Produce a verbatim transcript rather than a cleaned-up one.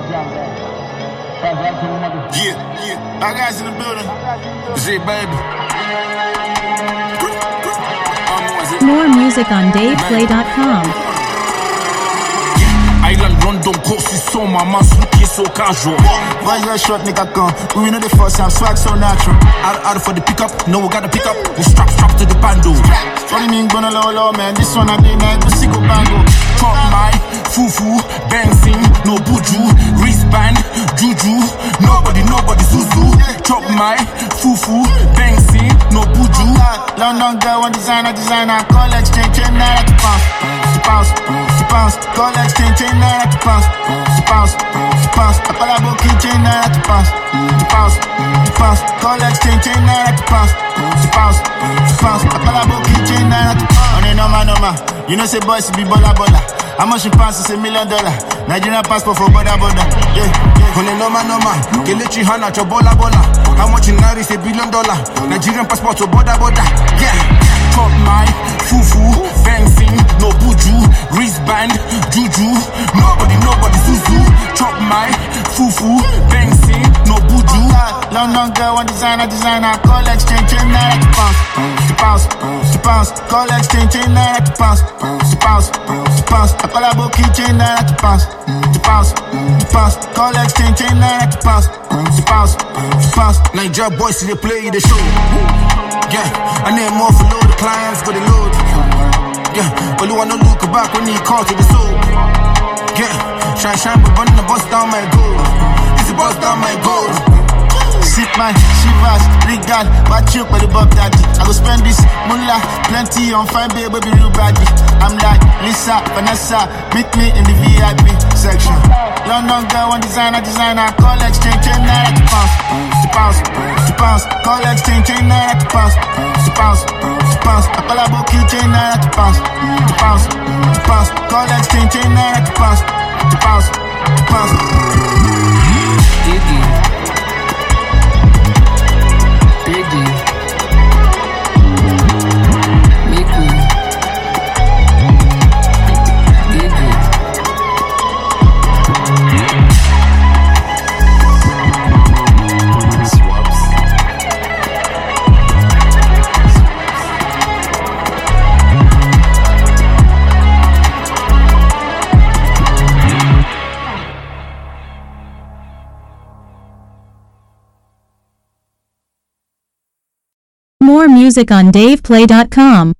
Yeah, yeah. I guys in the building. Z, baby. More music on Dave Play dot com. Island London coast is so my man's looking so casual. Why you short nigga come? We know the first time swag so natural. Out, out for the pickup, no we gotta pick up. We strap strap to the bando. What you mean gonna low low man? This one I did night, the single bango. Top my fufu, bouncing, no buju, wristband, juju. Nobody, nobody zuzu. Chop my fufu, bouncing, no buju. London girl, one designer, designer. Call exchange, chain, naira to pounds. Pounds, pounds. Call exchange, chain, naira to pounds. Pounds, pounds. I call a bookie, chain, naira to pounds. Pounds, pounds. Call exchange, chain, naira to pounds. Pounds, pounds. I call a bookie, chain, naira to pounds. On a normal, normal. You know, say boys be baller, baller. How much you pass is a million dollar. Nigerian passport for border, border. Yeah, yeah. On a normal, normal. Kelechi Hana, cho bola, bola. How much in Naira is a billion dollar. Nigerian passport for border, border. Yeah. Chop my fufu, bouncing, no buju, wristband, juju. Nobody, nobody zuzu. Chop my fufu, bouncing, no buju. London girl, one designer, designer. Call exchange, chain, naira to pounds. Pounds, pounds. Call exchange, chain, naira to pounds. Pounds, pounds. I call a bookie, chain, naira to pounds. Pounds, pounds. Call exchange, chain, naira to pounds. Pounds, pounds. Nigeria boys, they play the show. Yeah, I need more for load. The clients got the load. Yeah, but you wanna look back when you call to the soul. Yeah, shine, shine, but running the bus down my goal. It's the bus down my goal. Sit man, shivers, regal, watch you for the Bob Daddy. I go spend this moolah, plenty on fine baby, baby, real baggy. I'm like Lisa, Vanessa, meet me in the V I P section. London girl, one designer, designer. Call exchange, chain, naira to pounds. Pounds, pounds. Call exchange, chain, naira to pounds. Pounds, pounds. I call a bookie, chain, naira to pounds. Pounds, pounds. Call exchange, chain, naira to pounds. Pounds, pounds. Diggy. Biggie. Miku. Gigi. Swaps. More music on Dave Play dot com.